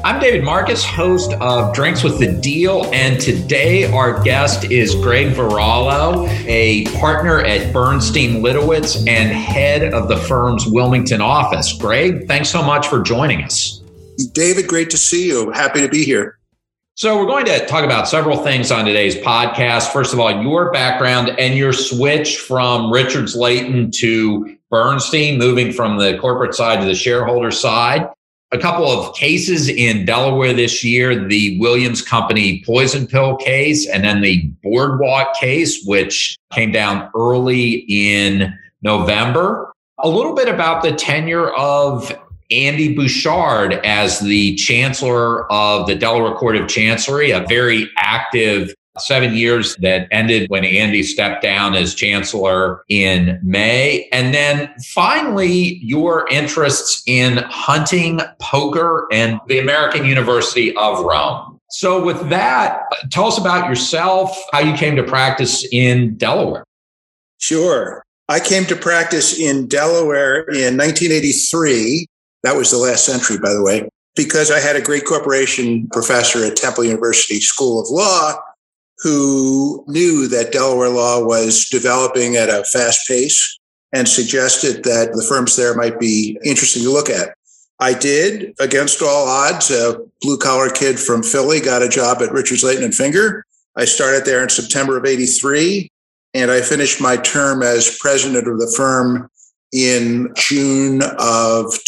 I'm David Marcus, host of Drinks with the Deal, and today our guest is Greg Varallo, a partner at Bernstein Litowitz and head of the firm's Wilmington office. Greg, thanks so much for joining us. David, great to see you. Happy to be here. So we're going to talk about several things on today's podcast. First of all, your background and your switch from Richards Layton to Bernstein, moving from the corporate side to the shareholder side. A couple of cases in Delaware this year, the Williams Company poison pill case, and then the Boardwalk case, which came down early in November. A little bit about the tenure of Andy Bouchard as the chancellor of the Delaware Court of Chancery, a very active 7 years that ended when Andy stepped down as chancellor in May. And then finally, your interests in hunting, poker, and the American University of Rome. So with that, tell us about yourself, how you came to practice in Delaware. Sure. I came to practice in Delaware in 1983. That was the last century, by the way, because I had a great corporation professor at Temple University School of Law who knew that Delaware law was developing at a fast pace and suggested that the firms there might be interesting to look at. I did, against all odds. A blue-collar kid from Philly got a job at Richards, Layton and Finger. I started there in September of 83, and I finished my term as president of the firm in June of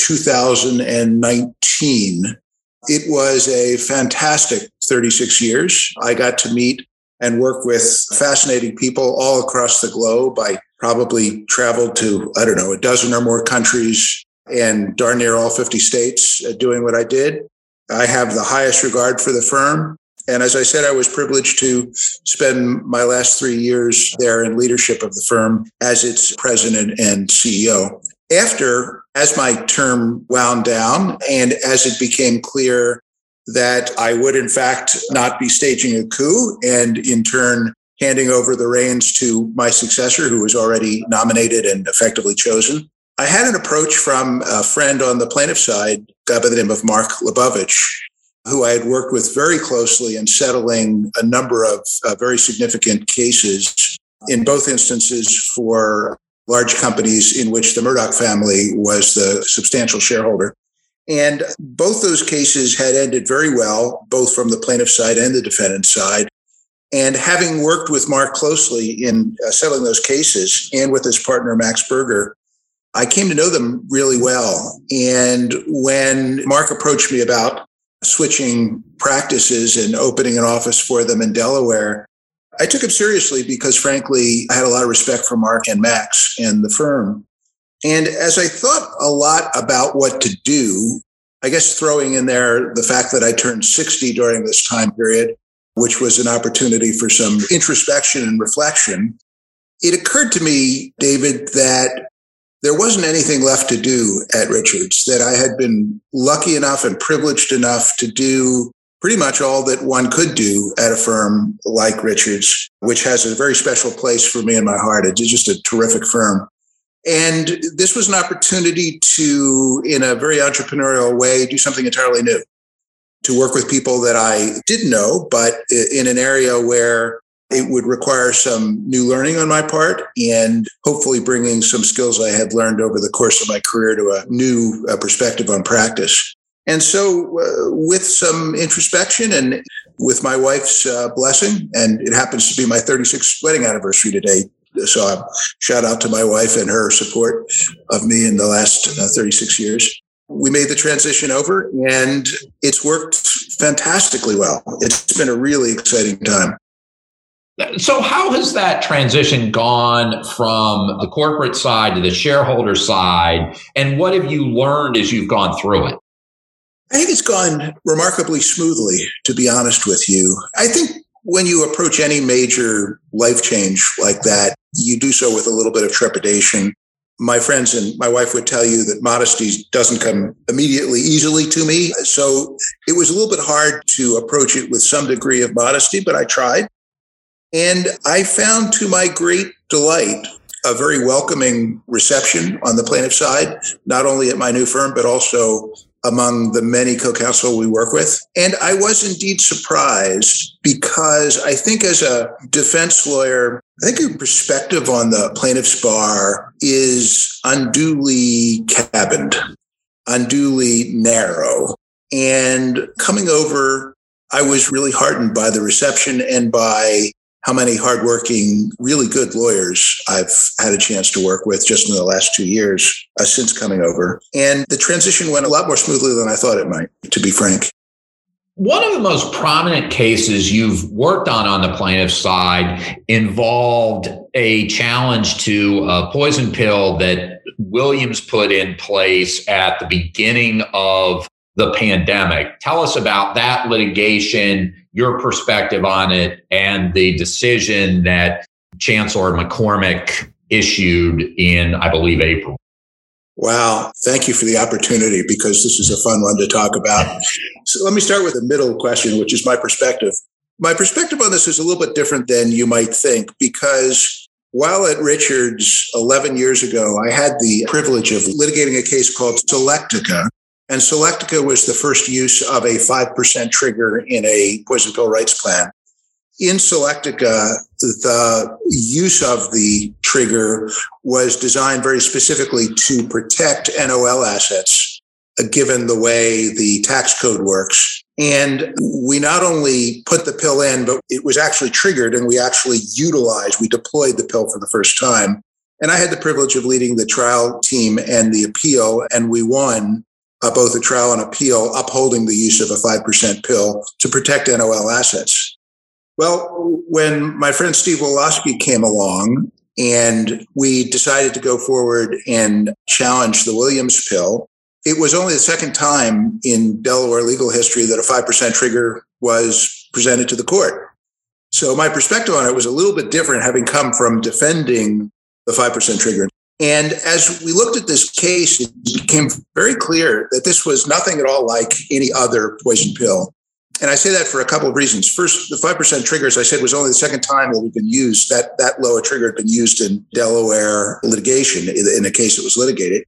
2019. It was a fantastic 36 years. I got to meet and work with fascinating people all across the globe. I probably traveled to, a dozen or more countries and darn near all 50 states doing what I did. I have the highest regard for the firm. And as I said, I was privileged to spend my last 3 years there in leadership of the firm as its president and CEO. As my term wound down and as it became clear that I would, in fact, not be staging a coup and in turn handing over the reins to my successor, who was already nominated and effectively chosen, I had an approach from a friend on the plaintiff side, a guy by the name of Mark Lebovich, who I had worked with very closely in settling a number of very significant cases, in both instances for large companies in which the Murdoch family was the substantial shareholder. And both those cases had ended very well, both from the plaintiff side and the defendant side. And having worked with Mark closely in settling those cases and with his partner, Max Berger, I came to know them really well. And when Mark approached me about switching practices and opening an office for them in Delaware, I took him seriously because, frankly, I had a lot of respect for Mark and Max and the firm. And as I thought a lot about what to do, I guess throwing in there the fact that I turned 60 during this time period, which was an opportunity for some introspection and reflection, it occurred to me, David, that there wasn't anything left to do at Richards, that I had been lucky enough and privileged enough to do pretty much all that one could do at a firm like Richards, which has a very special place for me in my heart. It's just a terrific firm. And this was an opportunity to, in a very entrepreneurial way, do something entirely new, to work with people that I didn't know, but in an area where it would require some new learning on my part and hopefully bringing some skills I had learned over the course of my career to a new perspective on practice. And so with some introspection and with my wife's blessing, and it happens to be my 36th wedding anniversary today, so shout out to my wife and her support of me in the last 36 years. We made the transition over and it's worked fantastically well. It's been a really exciting time. So how has that transition gone from the corporate side to the shareholder side? And what have you learned as you've gone through it? I think it's gone remarkably smoothly, to be honest with you. I think when you approach any major life change like that, you do so with a little bit of trepidation. My friends and my wife would tell you that modesty doesn't come immediately easily to me. So it was a little bit hard to approach it with some degree of modesty, but I tried. And I found, to my great delight, a very welcoming reception on the plaintiff side, not only at my new firm, but also among the many co-counsel we work with. And I was indeed surprised because I think as a defense lawyer, I think your perspective on the plaintiff's bar is unduly cabined, unduly narrow. And coming over, I was really heartened by the reception and by how many hardworking, really good lawyers I've had a chance to work with just in the last 2 years since coming over. And the transition went a lot more smoothly than I thought it might, to be frank. One of the most prominent cases you've worked on the plaintiff's side involved a challenge to a poison pill that Williams put in place at the beginning of the pandemic. Tell us about that litigation, your perspective on it, and the decision that Chancellor McCormick issued in, I believe, April. Wow. Thank you for the opportunity, because this is a fun one to talk about. So let me start with the middle question, which is my perspective. My perspective on this is a little bit different than you might think, because while at Richards 11 years ago, I had the privilege of litigating a case called Selectica. And Selectica was the first use of a 5% trigger in a poison pill rights plan. In Selectica, the use of the trigger was designed very specifically to protect NOL assets, given the way the tax code works. And we not only put the pill in, but it was actually triggered, and we actually we deployed the pill for the first time. And I had the privilege of leading the trial team and the appeal, and we won both a trial and appeal upholding the use of a 5% pill to protect NOL assets. Well, when my friend Steve Wolosky came along and we decided to go forward and challenge the Williams pill, it was only the second time in Delaware legal history that a 5% trigger was presented to the court. So my perspective on it was a little bit different, having come from defending the 5% trigger. And as we looked at this case, it became very clear that this was nothing at all like any other poison pill. And I say that for a couple of reasons. First, the 5% trigger, as I said, was only the second time that it had been used. That low a trigger had been used in Delaware litigation, in a case that was litigated.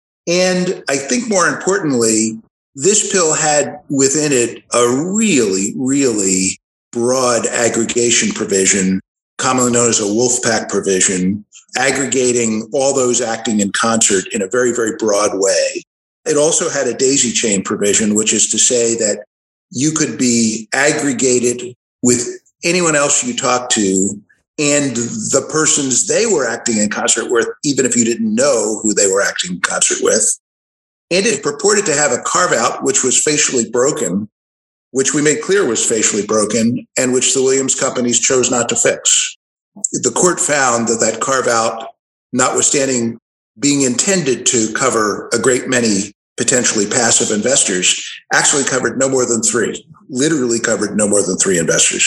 And I think more importantly, this pill had within it a really, really broad aggregation provision, commonly known as a wolf pack provision, aggregating all those acting in concert in a very, very broad way. It also had a daisy chain provision, which is to say that you could be aggregated with anyone else you talk to and the persons they were acting in concert with, even if you didn't know who they were acting in concert with. And it purported to have a carve-out, which was facially broken, which we made clear was facially broken, and which the Williams companies chose not to fix. The court found that carve-out, notwithstanding being intended to cover a great many potentially passive investors, actually covered no more than 3, literally covered no more than 3 investors.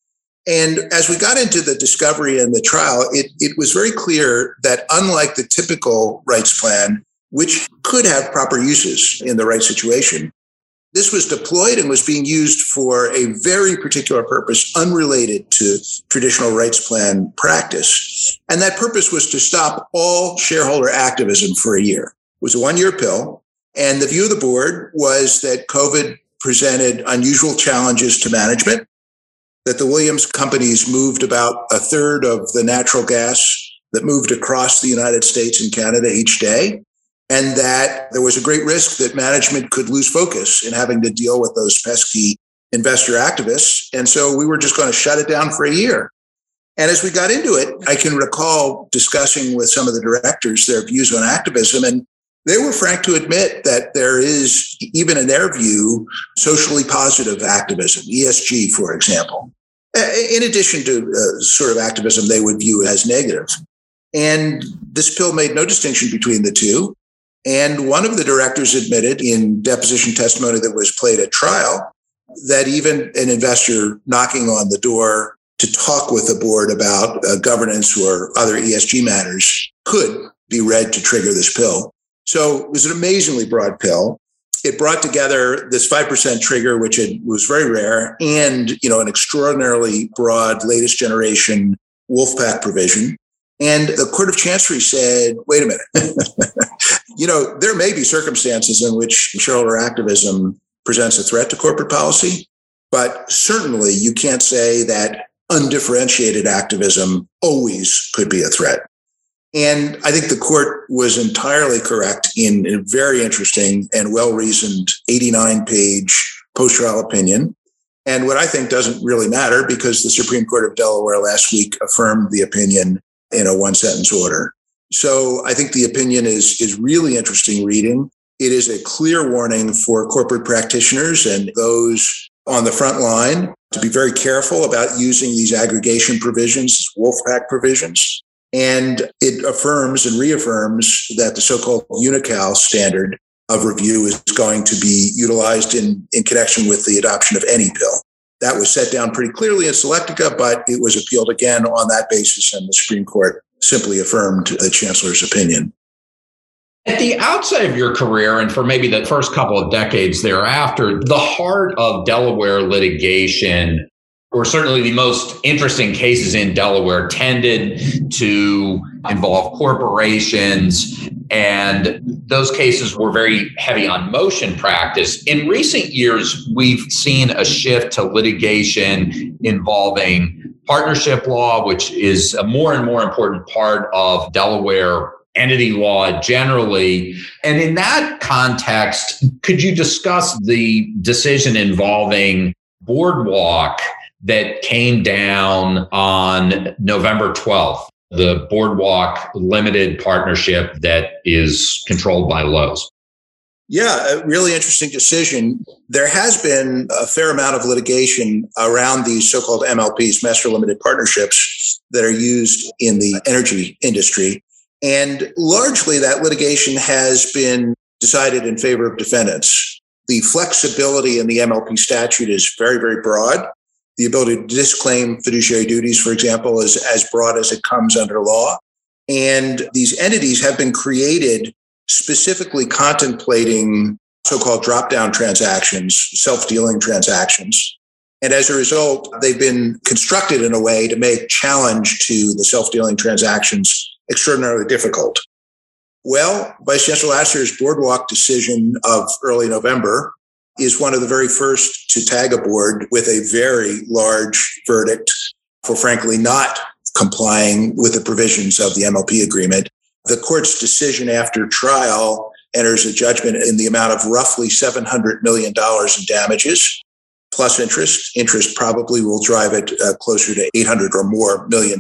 And as we got into the discovery and the trial, it was very clear that unlike the typical rights plan, which could have proper uses in the right situation, this was deployed and was being used for a very particular purpose unrelated to traditional rights plan practice. And that purpose was to stop all shareholder activism for a year. It was a 1-year pill. And the view of the board was that COVID presented unusual challenges to management, that the Williams companies moved about a third of the natural gas that moved across the United States and Canada each day, and that there was a great risk that management could lose focus in having to deal with those pesky investor activists. And so we were just going to shut it down for a year. And as we got into it, I can recall discussing with some of the directors their views on activism, and they were frank to admit that there is, even in their view, socially positive activism, ESG, for example, in addition to sort of activism they would view as negative. And this pill made no distinction between the two. And one of the directors admitted in deposition testimony that was played at trial that even an investor knocking on the door to talk with the board about governance or other ESG matters could be read to trigger this pill. So it was an amazingly broad pill. It brought together this 5% trigger, which was very rare, and an extraordinarily broad latest generation Wolfpack provision. And the Court of Chancery said, wait a minute, there may be circumstances in which shareholder activism presents a threat to corporate policy, but certainly you can't say that undifferentiated activism always could be a threat. And I think the court was entirely correct in a very interesting and well-reasoned 89-page post-trial opinion. And what I think doesn't really matter because the Supreme Court of Delaware last week affirmed the opinion in a one-sentence order. So I think the opinion is really interesting reading. It is a clear warning for corporate practitioners and those on the front line to be very careful about using these aggregation provisions, Wolfpack provisions. And it affirms and reaffirms that the so-called UNICAL standard of review is going to be utilized in connection with the adoption of any bill. That was set down pretty clearly in Selectica, but it was appealed again on that basis, and the Supreme Court simply affirmed the Chancellor's opinion. At the outset of your career, and for maybe the first couple of decades thereafter, the heart of Delaware litigation, or certainly the most interesting cases in Delaware, tended to involve corporations, and those cases were very heavy on motion practice. In recent years, we've seen a shift to litigation involving partnership law, which is a more and more important part of Delaware entity law generally. And in that context, could you discuss the decision involving Boardwalk that came down on November 12th, the Boardwalk limited partnership that is controlled by Lowe's? Yeah, a really interesting decision. There has been a fair amount of litigation around these so-called MLPs, master limited partnerships, that are used in the energy industry. And largely that litigation has been decided in favor of defendants. The flexibility in the MLP statute is very, very broad. The ability to disclaim fiduciary duties, for example, is as broad as it comes under law. And these entities have been created specifically contemplating so-called drop-down transactions, self-dealing transactions. And as a result, they've been constructed in a way to make challenge to the self-dealing transactions extraordinarily difficult. Well, Vice Chancellor Lasser's Boardwalk decision of early November is one of the very first to tag a board with a very large verdict for frankly not complying with the provisions of the MLP agreement. The court's decision after trial enters a judgment in the amount of roughly $700 million in damages, plus interest. Interest probably will drive it closer to $800 or more million.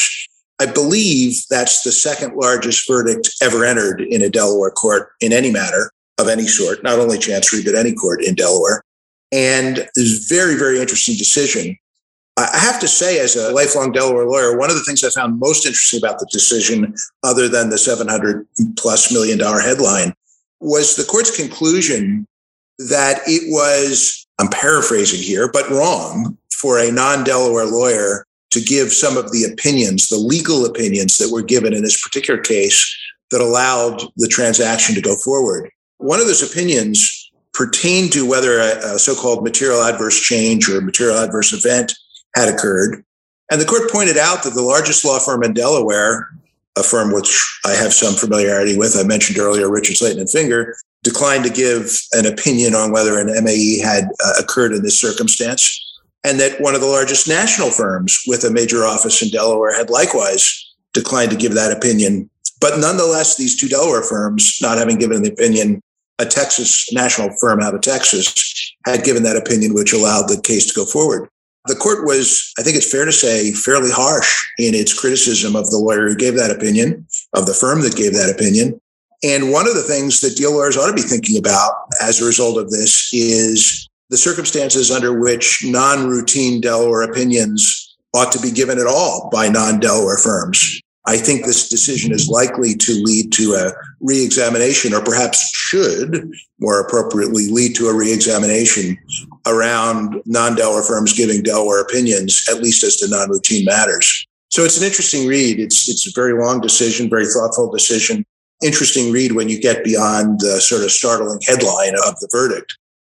I believe that's the second largest verdict ever entered in a Delaware court in any matter of any sort, not only Chancery, but any court in Delaware. And it's a very, very interesting decision. I have to say, as a lifelong Delaware lawyer, one of the things I found most interesting about the decision, other than the $700+ million headline, was the court's conclusion that it was, I'm paraphrasing here, but wrong for a non-Delaware lawyer to give some of the opinions, the legal opinions that were given in this particular case that allowed the transaction to go forward. One of those opinions pertained to whether a so-called material adverse change or material adverse event had occurred. And the court pointed out that the largest law firm in Delaware, a firm which I have some familiarity with, I mentioned earlier, Richards, Layton and Finger, declined to give an opinion on whether an MAE had occurred in this circumstance. And that one of the largest national firms with a major office in Delaware had likewise declined to give that opinion. But nonetheless, these two Delaware firms, not having given the opinion, a Texas national firm out of Texas had given that opinion, which allowed the case to go forward. The court was, I think it's fair to say, fairly harsh in its criticism of the lawyer who gave that opinion, of the firm that gave that opinion. And one of the things that deal lawyers ought to be thinking about as a result of this is the circumstances under which non-routine Delaware opinions ought to be given at all by non-Delaware firms. I think this decision is likely to lead to a reexamination, or perhaps should more appropriately lead to a reexamination around non-Delaware firms giving Delaware opinions, at least as to non-routine matters. So it's an interesting read. It's a very long decision, very thoughtful decision. Interesting read when you get beyond the sort of startling headline of the verdict.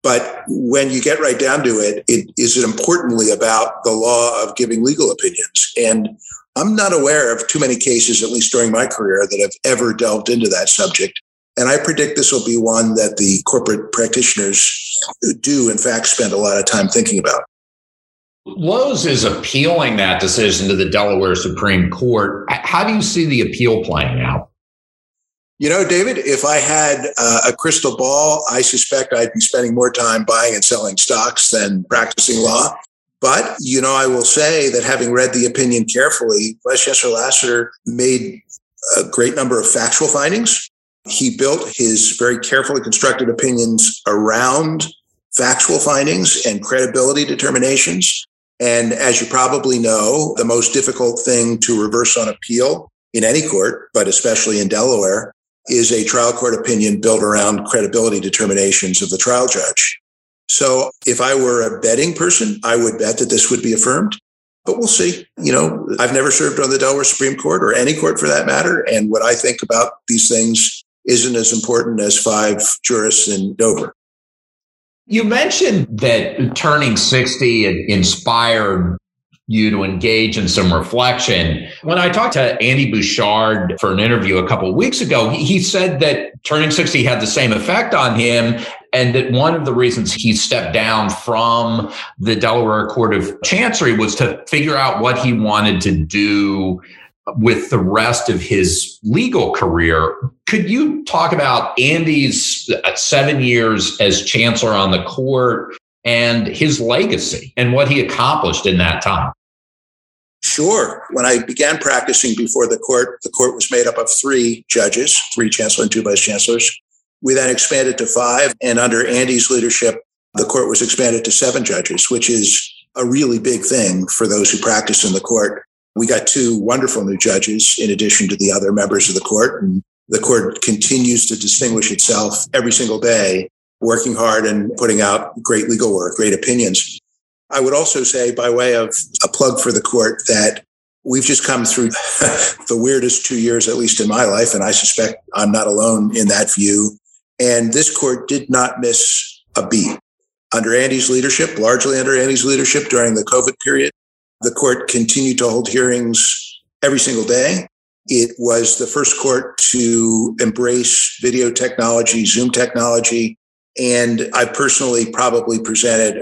But when you get right down to it, it is importantly about the law of giving legal opinions. And I'm not aware of too many cases, at least during my career, that have ever delved into that subject. And I predict this will be one that the corporate practitioners do, in fact, spend a lot of time thinking about. Lowe's is appealing that decision to the Delaware Supreme Court. How do you see the appeal playing out? You know, David, if I had a crystal ball, I suspect I'd be spending more time buying and selling stocks than practicing law. But, you know, I will say that having read the opinion carefully, Vice Chancellor Lassiter made a great number of factual findings. He built his very carefully constructed opinions around factual findings and credibility determinations. And as you probably know, the most difficult thing to reverse on appeal in any court, but especially in Delaware, is a trial court opinion built around credibility determinations of the trial judge. So if I were a betting person, I would bet that this would be affirmed, but we'll see. You know, I've never served on the Delaware Supreme Court or any court for that matter. And what I think about these things isn't as important as 5 jurists in Dover. You mentioned that turning 60 inspired you to engage in some reflection. When I talked to Andy Bouchard for an interview a couple of weeks ago, he said that turning 60 had the same effect on him, and that one of the reasons he stepped down from the Delaware Court of Chancery was to figure out what he wanted to do with the rest of his legal career. Could you talk about Andy's 7 years as chancellor on the court and his legacy and what he accomplished in that time? Sure. When I began practicing before the court was made up of 3 judges, 3 chancellors and 2 vice chancellors. We then expanded to 5. And under Andy's leadership, the court was expanded to 7 judges, which is a really big thing for those who practice in the court. We got 2 wonderful new judges in addition to the other members of the court. And the court continues to distinguish itself every single day, working hard and putting out great legal work, great opinions. I would also say, by way of a plug for the court, that we've just come through the weirdest 2 years, at least in my life, and I suspect I'm not alone in that view. And this court did not miss a beat. Under Andy's leadership, largely under Andy's leadership during the COVID period, the court continued to hold hearings every single day. It was the first court to embrace video technology, Zoom technology. And I personally probably presented,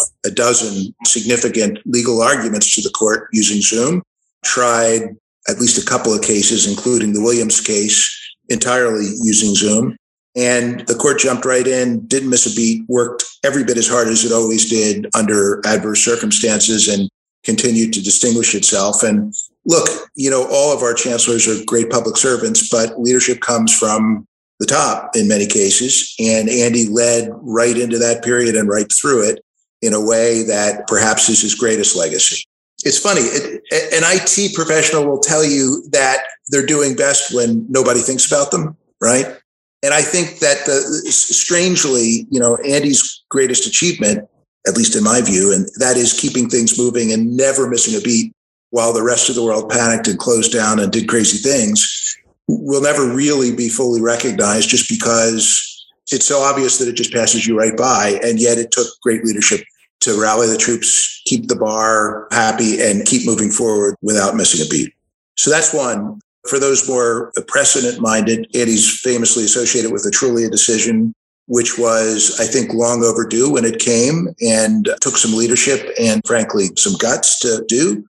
12 significant legal arguments to the court using Zoom, tried at least a couple of cases, including the Williams case, entirely using Zoom. And the court jumped right in, didn't miss a beat, worked every bit as hard as it always did under adverse circumstances, and continued to distinguish itself. And look, you know, all of our chancellors are great public servants, but leadership comes from the top in many cases. And Andy led right into that period and right through it in a way that perhaps is his greatest legacy. It's funny, an IT professional will tell you that they're doing best when nobody thinks about them, right? And I think that strangely, you know, Andy's greatest achievement, at least in my view, and that is keeping things moving and never missing a beat while the rest of the world panicked and closed down and did crazy things, will never really be fully recognized just because it's so obvious that it just passes you right by. And yet it took great leadership to rally the troops, keep the bar happy, and keep moving forward without missing a beat. So that's one. For those more precedent-minded, Andy's famously associated with the Trulia decision, which was, I think, long overdue when it came and took some leadership and, frankly, some guts to do.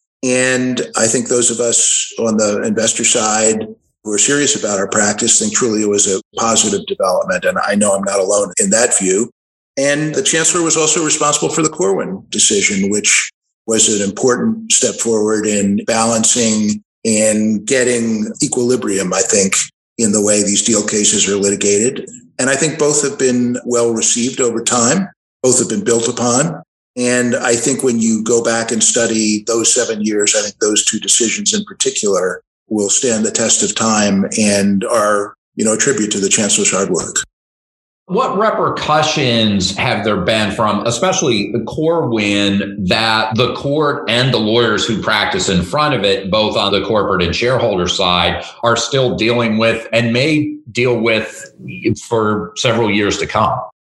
And I think those of us on the investor side who are serious about our practice think Trulia was a positive development. And I know I'm not alone in that view. And the chancellor was also responsible for the Corwin decision, which was an important step forward in balancing and getting equilibrium, I think, in the way these deal cases are litigated. And I think both have been well received over time. Both have been built upon. And I think when you go back and study those 7 years, I think those 2 decisions in particular will stand the test of time and are, a tribute to the chancellor's hard work. What repercussions have there been from, especially the Corwin, that the court and the lawyers who practice in front of it, both on the corporate and shareholder side, are still dealing with and may deal with for several years to come?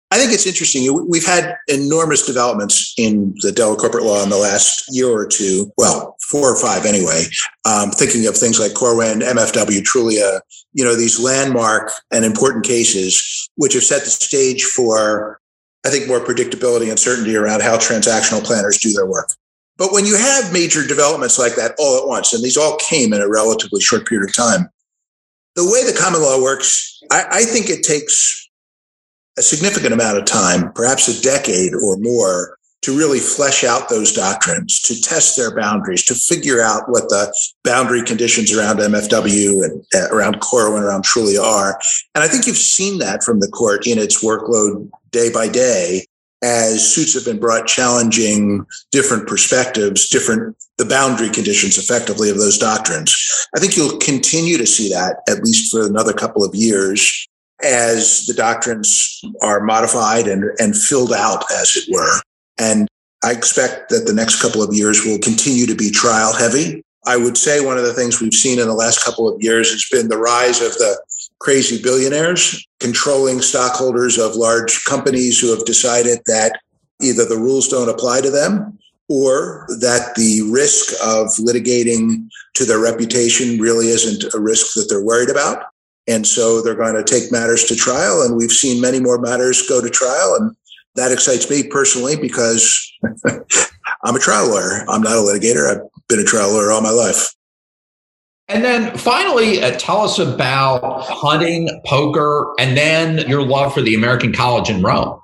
I think it's interesting. We've had enormous developments in the Delaware corporate law in the last year or two. Well, 4 or 5 anyway. Thinking of things like Corwin, MFW, Trulia, these landmark and important cases, which have set the stage for, I think, more predictability and certainty around how transactional planners do their work. But when you have major developments like that all at once, and these all came in a relatively short period of time, the way the common law works, I think it takes a significant amount of time, perhaps a decade or more, to really flesh out those doctrines, to test their boundaries, to figure out what the boundary conditions around MFW and around Corwin, around Trulia are. And I think you've seen that from the court in its workload day by day, as suits have been brought challenging different perspectives, the boundary conditions effectively of those doctrines. I think you'll continue to see that at least for another couple of years as the doctrines are modified and filled out, as it were. And I expect that the next couple of years will continue to be trial heavy. I would say one of the things we've seen in the last couple of years has been the rise of the crazy billionaires controlling stockholders of large companies who have decided that either the rules don't apply to them or that the risk of litigating to their reputation really isn't a risk that they're worried about. And so they're going to take matters to trial. And we've seen many more matters go to trial. And that excites me personally because I'm a trial lawyer. I'm not a litigator. I've been a trial lawyer all my life. And then finally, tell us about hunting, poker, and then your love for the American College in Rome.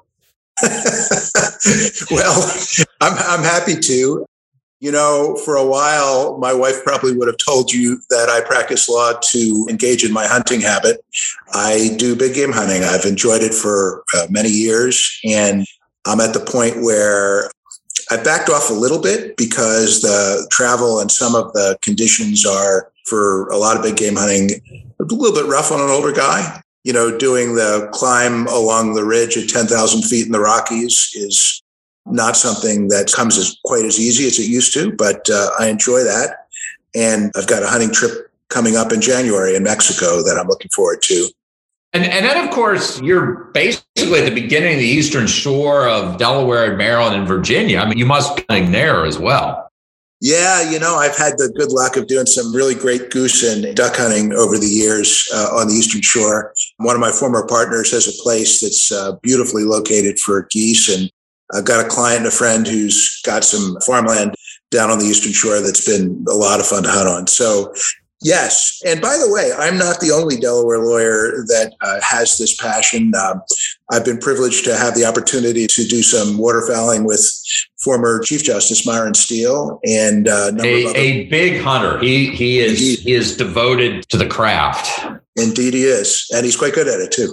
Well, I'm happy to. For a while, my wife probably would have told you that I practice law to engage in my hunting habit. I do big game hunting. I've enjoyed it for many years, and I'm at the point where I backed off a little bit because the travel and some of the conditions are, for a lot of big game hunting, a little bit rough on an older guy. Doing the climb along the ridge at 10,000 feet in the Rockies is not something that comes as quite as easy as it used to, but I enjoy that. And I've got a hunting trip coming up in January in Mexico that I'm looking forward to. And then, of course, you're basically at the beginning of the eastern shore of Delaware and Maryland and Virginia. I mean, you must be hunting there as well. Yeah, I've had the good luck of doing some really great goose and duck hunting over the years on the Eastern Shore. One of my former partners has a place that's beautifully located for geese, and I've got a client and a friend who's got some farmland down on the Eastern Shore that's been a lot of fun to hunt on. So, yes. And by the way, I'm not the only Delaware lawyer that has this passion. I've been privileged to have the opportunity to do some waterfowling with former Chief Justice Myron Steele and a big hunter. He is devoted to the craft. Indeed, he is, and he's quite good at it too.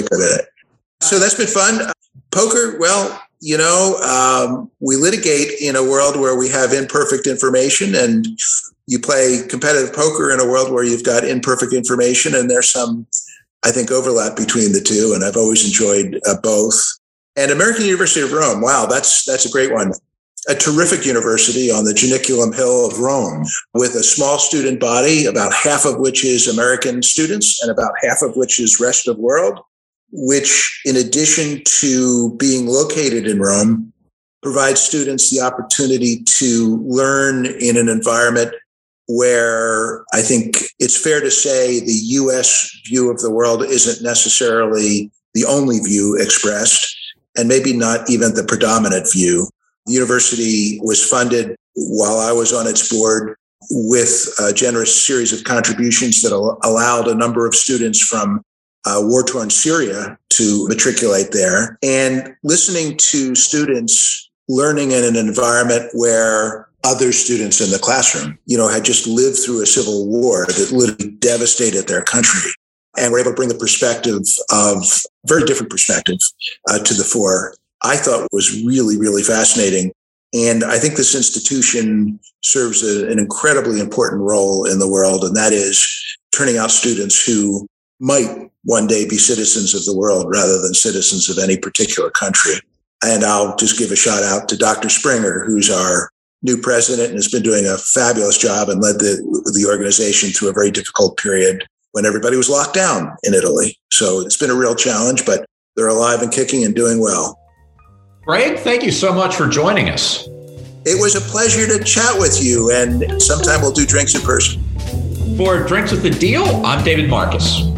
So that's been fun. Poker, well, we litigate in a world where we have imperfect information, and you play competitive poker in a world where you've got imperfect information, and there's some, I think, overlap between the two, and I've always enjoyed both. And American University of Rome, wow, that's a great one. A terrific university on the Janiculum Hill of Rome with a small student body, about half of which is American students and about half of which is rest of world, which, in addition to being located in Rome, provides students the opportunity to learn in an environment where I think it's fair to say the U.S. view of the world isn't necessarily the only view expressed, and maybe not even the predominant view. The university was funded while I was on its board with a generous series of contributions that allowed a number of students from war-torn Syria to matriculate there. And listening to students learning in an environment where other students in the classroom, had just lived through a civil war that literally devastated their country, and were able to bring the very different perspective to the fore, I thought was really, really fascinating. And I think this institution serves an incredibly important role in the world, and that is turning out students who might one day be citizens of the world rather than citizens of any particular country. And I'll just give a shout out to Dr. Springer, who's our new president and has been doing a fabulous job and led the organization through a very difficult period when everybody was locked down in Italy. So it's been a real challenge, but They're alive and kicking and doing well. Greg, thank you so much for joining us. It was a pleasure to chat with you, and sometime we'll do drinks in person. For Drinks with the Deal, I'm David Marcus.